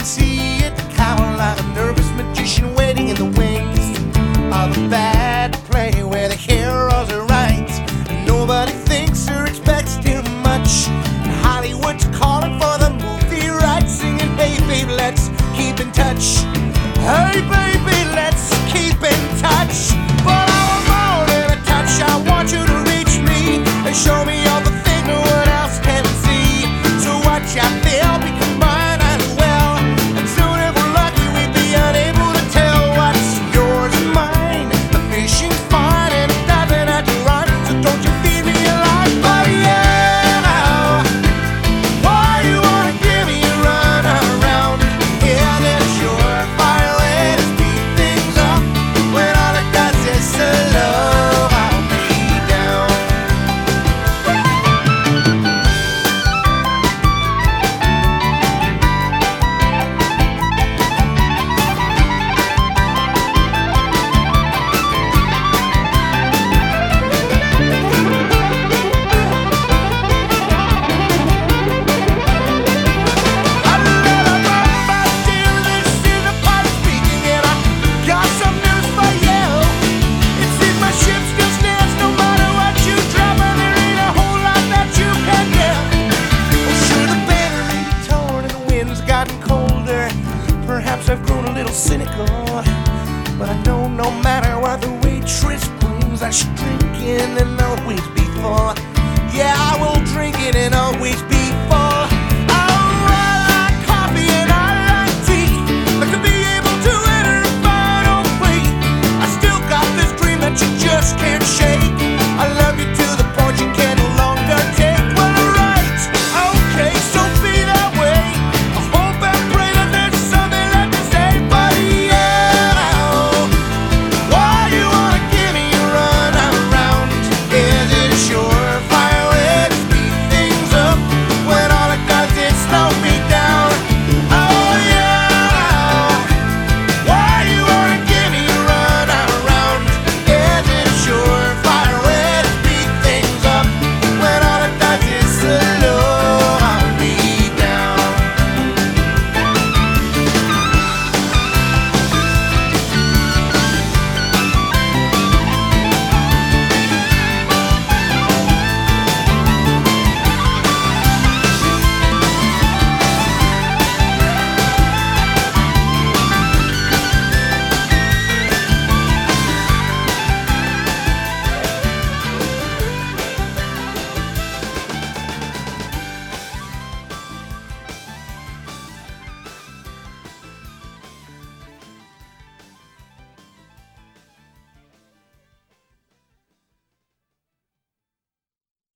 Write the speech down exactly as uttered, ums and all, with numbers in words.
see it cower like a nervous magician waiting in the wings of a bad play where the heroes are right and nobody thinks or expects too much. Hollywood's calling for the movie rights, singing, hey babe, let's keep in touch. Hey baby, let's keep in touch. But I want more than a touch. I want you to reach me and show me all the things no one else can see. So watch out, they'll be combined as well. And soon if we're lucky, we'd be unable to tell what's yours and mine. The fishing's fine and it doesn't have to run, so don't you feed me a lie. But yeah, why you wanna give me a run around? Yeah, that's your fire way to speed things up when all it does is slow me down. Perhaps I've grown a little cynical, but I know no matter what the waitress brings, I should drink in and always be full. Yeah, I will drink it and always be